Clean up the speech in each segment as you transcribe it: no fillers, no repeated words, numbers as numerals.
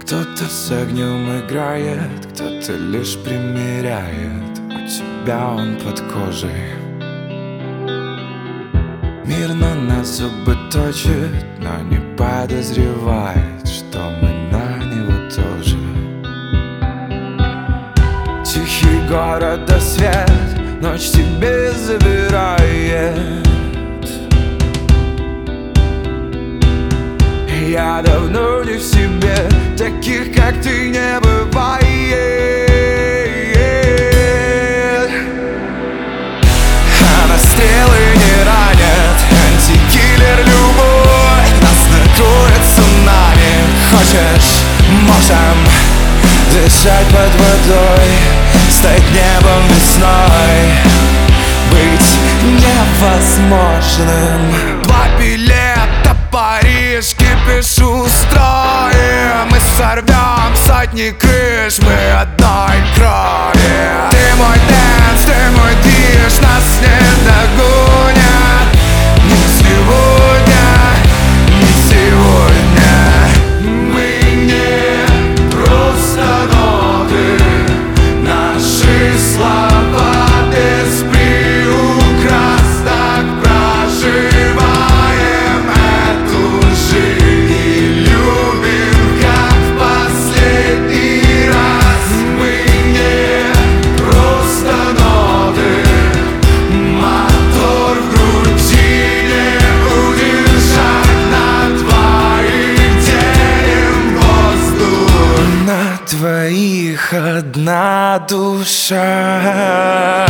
Кто-то с огнем играет, кто-то лишь примеряет. У тебя он под кожей. Мир на нас зубы точит, но не подозревает, что мы на него тоже. Тихий город, а свет ночь тебе забирает. Я давно не в себе, таких как ты не бывает. А на стрелы не ранят, антикиллер любой. Нас накроет цунами. Хочешь, можем дышать под водой, стать небом весной, быть невозможным. Два билета, Париж, кипиш устроим. Мы сорвем сотни крыш, мы одной крови. Ты мой дэнс, ты мой движ, нас не догонят. Не сегодня, не сегодня. Мы не просто ноты, наши слова без приукрас. Так проживаем эту жизнь и любим, как в последний раз. Мы не просто ноты, мотор в груди не удержать. На двоих делим воздух, на двоих одна душа.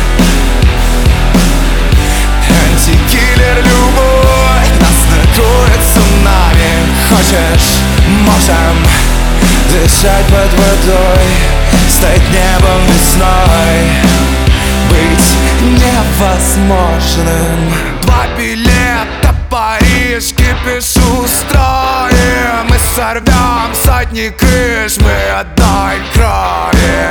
Антикиллер любой, нас накроет цунами. Хочешь, можем дышать под водой, стать небом весной, быть невозможным. Два билета, Париж, кипиш устроим. Мы сорвем сотни крыш, мы одной крови.